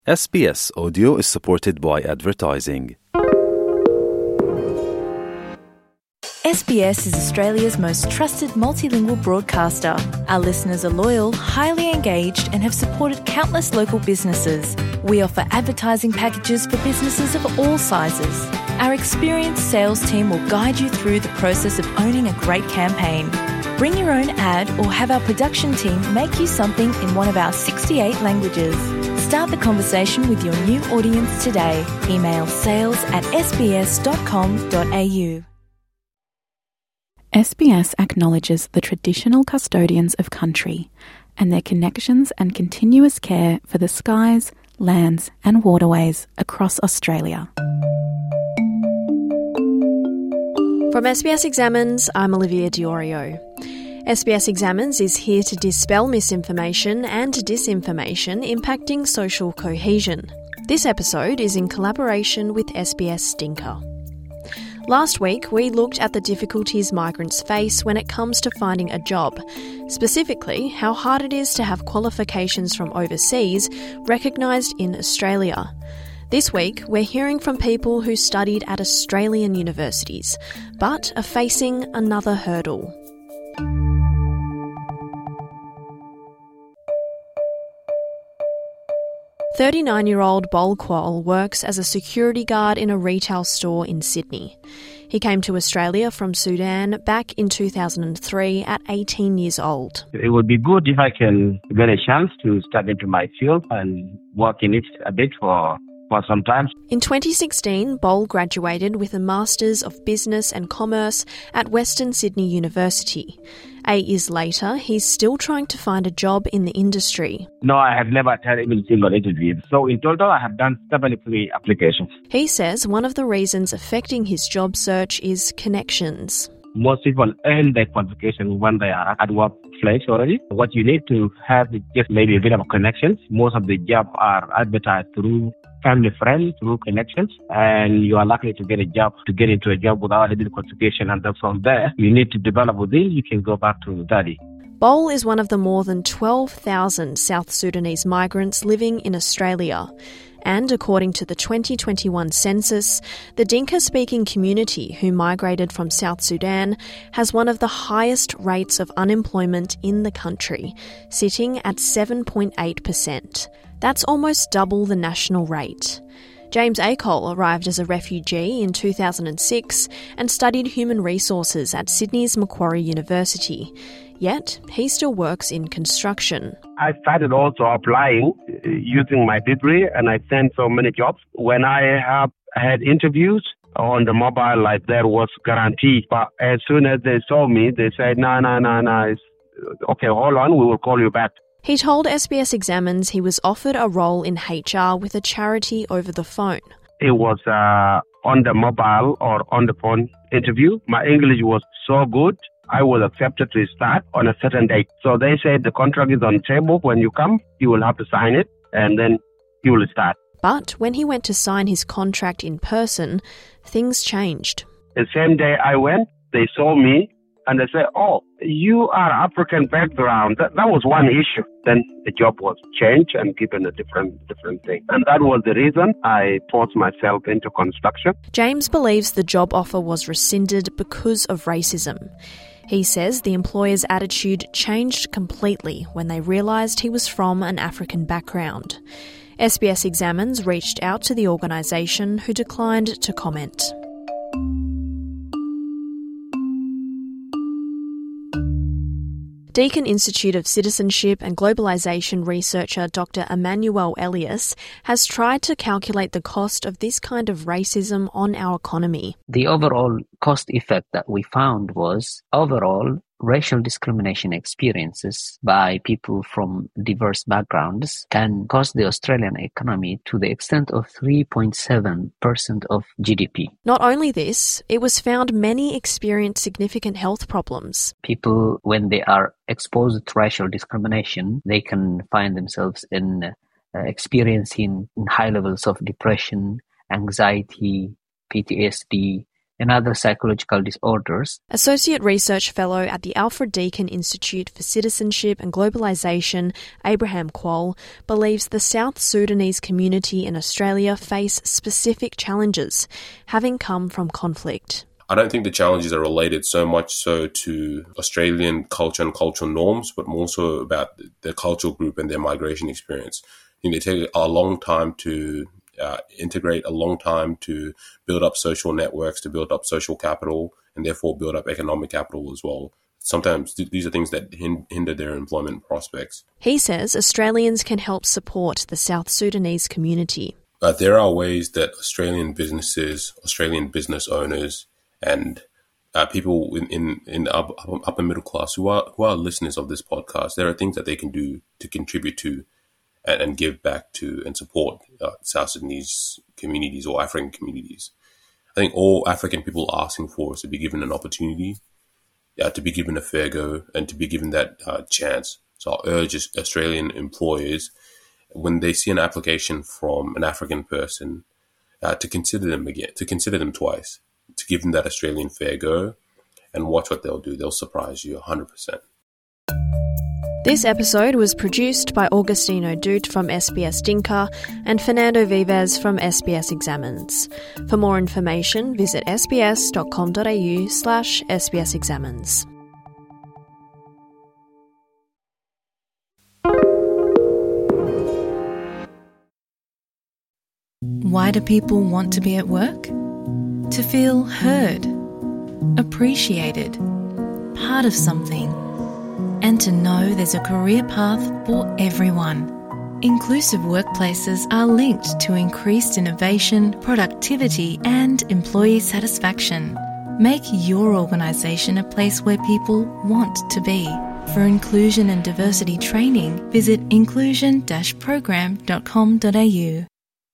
SBS Audio is supported by advertising. SBS is Australia's most trusted multilingual broadcaster. Our listeners are loyal, highly engaged, and have supported countless local businesses. We offer advertising packages for businesses of all sizes. Our experienced sales team will guide you through the process of owning a great campaign. Bring your own ad or have our production team make you something in one of our 68 languages. Start the conversation with your new audience today. Email sales@sbs.com.au. SBS acknowledges the traditional custodians of country and their connections and continuous care for the skies, lands and waterways across Australia. From SBS Examines, I'm Olivia Diorio. SBS Examines is here to dispel misinformation and disinformation impacting social cohesion. This episode is in collaboration with SBS Dinka. Last week, we looked at the difficulties migrants face when it comes to finding a job, specifically how hard it is to have qualifications from overseas recognised in Australia. This week, we're hearing from people who studied at Australian universities, but are facing another hurdle. "39-year-old Bol Kuol works as a security guard in a retail store in Sydney. He came to Australia from Sudan back in 2003 at 18 years old. It would be good if I can get a chance to step into my field and work in it a bit for some time. In 2016, Bol graduated with a Masters of Business and Commerce at Western Sydney University. 8 years later, he's still trying to find a job in the industry. No, I have never attended even a single interview. So in total, I have done 73 applications. He says one of the reasons affecting his job search is connections. Most people earn their qualification when they are at workplace already. What you need to have is just maybe a bit of connections. Most of the jobs are advertised through family friends, through connections, and you are likely to get into a job without a little qualification. And then from there, you need to develop within, you can go back to study. Bol is one of the more than 12,000 South Sudanese migrants living in Australia. And according to the 2021 census, the Dinka-speaking community who migrated from South Sudan has one of the highest rates of unemployment in the country, sitting at 7.8%. That's almost double the national rate. James Acol arrived as a refugee in 2006 and studied human resources at Sydney's Macquarie University. Yet, he still works in construction. I started also applying using my degree, and I sent so many jobs. When I have had interviews on the mobile, like there was guarantee. But as soon as they saw me, they said, no, okay, hold on, we will call you back. He told SBS Examines he was offered a role in HR with a charity over the phone. It was on the mobile or on the phone interview. My English was so good, I was accepted to start on a certain date. So they said the contract is on the table. When you come, you will have to sign it and then you will start. But when he went to sign his contract in person, things changed. The same day I went, they saw me and they said, oh, you are African background. That was one issue. Then the job was changed and given a different thing. And that was the reason I forced myself into construction. James believes the job offer was rescinded because of racism. He says the employer's attitude changed completely when they realised he was from an African background. SBS Examines reached out to the organisation, who declined to comment. Deakin Institute of Citizenship and Globalisation researcher Dr. Emmanuel Elias has tried to calculate the cost of this kind of racism on our economy. The overall cost effect that we found was overall racial discrimination experiences by people from diverse backgrounds can cost the Australian economy to the extent of 3.7% of GDP. Not only this, it was found many experience significant health problems. People, when they are exposed to racial discrimination, they can find themselves in experiencing high levels of depression, anxiety, PTSD, and other psychological disorders. Associate Research Fellow at the Alfred Deakin Institute for Citizenship and Globalisation, Abraham Quoll, believes the South Sudanese community in Australia face specific challenges, having come from conflict. I don't think the challenges are related so much so to Australian culture and cultural norms, but more so about the cultural group and their migration experience. They take a long time to integrate, a long time to build up social networks, to build up social capital, and therefore build up economic capital as well. Sometimes these are things that hinder their employment prospects. He says Australians can help support the South Sudanese community. There are ways that Australian businesses, Australian business owners, and people in upper middle class who are listeners of this podcast, there are things that they can do to contribute to and give back to and support South Sudanese communities or African communities. I think all African people are asking for is to be given an opportunity, to be given a fair go, and to be given that chance. So I urge Australian employers, when they see an application from an African person, to consider them again, to consider them twice, to give them that Australian fair go, and watch what they'll do. They'll surprise you 100%. This episode was produced by Augustino Dute from SBS Dinka and Fernando Vives from SBS Examines. For more information, visit sbs.com.au/sbsexamines. Why do people want to be at work? To feel heard, appreciated, part of something, and to know there's a career path for everyone. Inclusive workplaces are linked to increased innovation, productivity, and employee satisfaction. Make your organisation a place where people want to be. For inclusion and diversity training, visit inclusion-program.com.au.